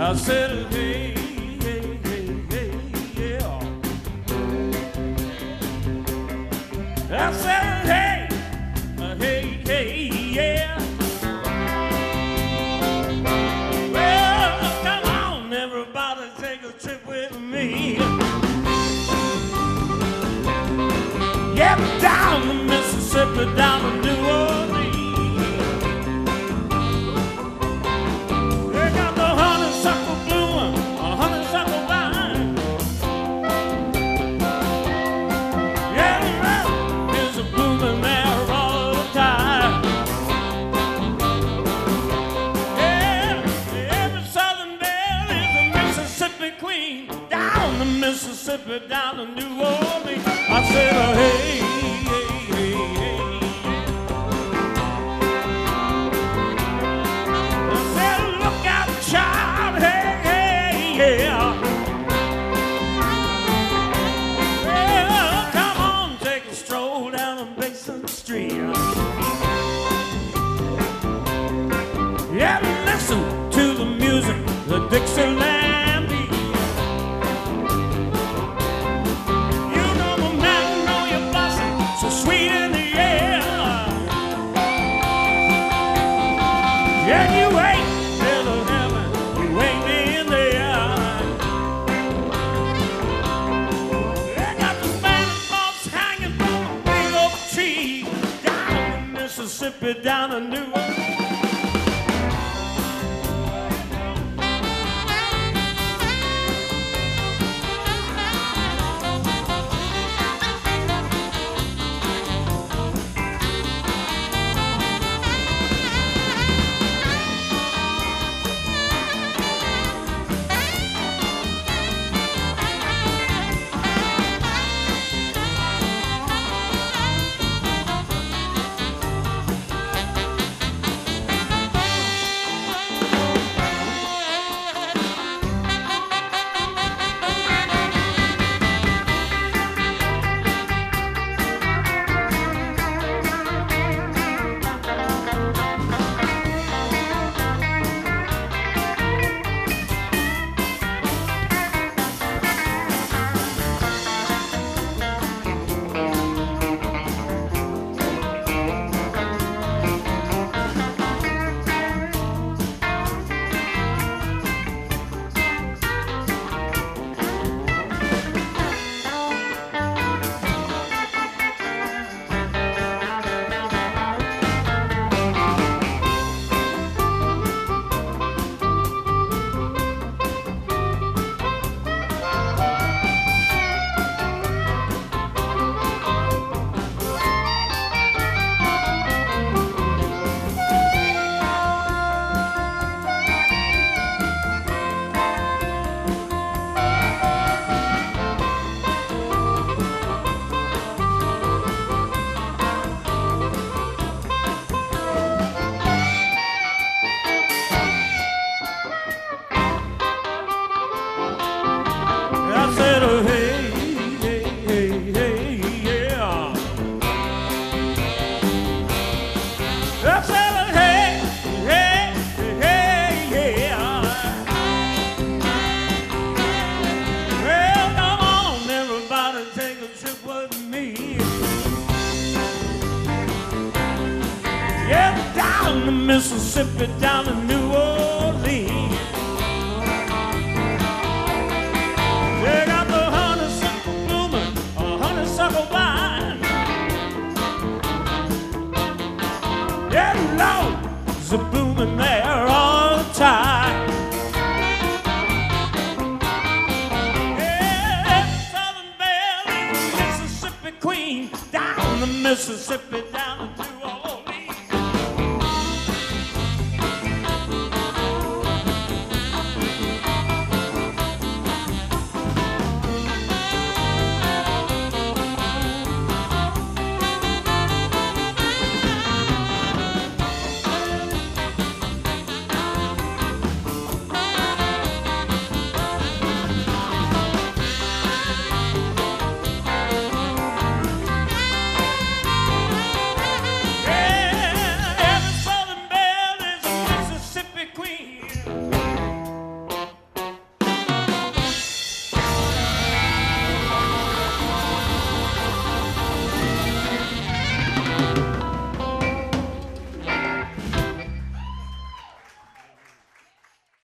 I said, hey, hey, hey, hey, yeah. I said, hey, hey, hey, yeah. Well, come on, everybody, take a trip with me. Yeah, down the Mississippi, down to New Orleans. They got the honeysuckle blooming, a honeysuckle vine. Yeah, the love is a blooming there all the time. Yeah, every southern belle is a Mississippi queen. Down the Mississippi, down to New Orleans. I said, hey, hey, hey, hey. I said, look out, child, hey, hey, yeah. Well, come on, take a stroll down on Basin Street. Yeah, listen to the music, the Dixieland beat. So sweet in the air. Yeah, you ain't little heaven, you ain't in there. They got the Spanish moss hanging from a big oak tree down in Mississippi, down in New Orleans. I said, hey, hey, hey, hey, yeah. I said, hey, hey, hey, yeah. Well, come on, everybody, take a trip with me. Yeah, down the Mississippi, down to New Orleans. They got the honeysuckle blooming, a honeysuckle vine. Yeah, Lord, it's a blooming there all the time. Yeah, Southern Belle is a Mississippi queen, down the Mississippi,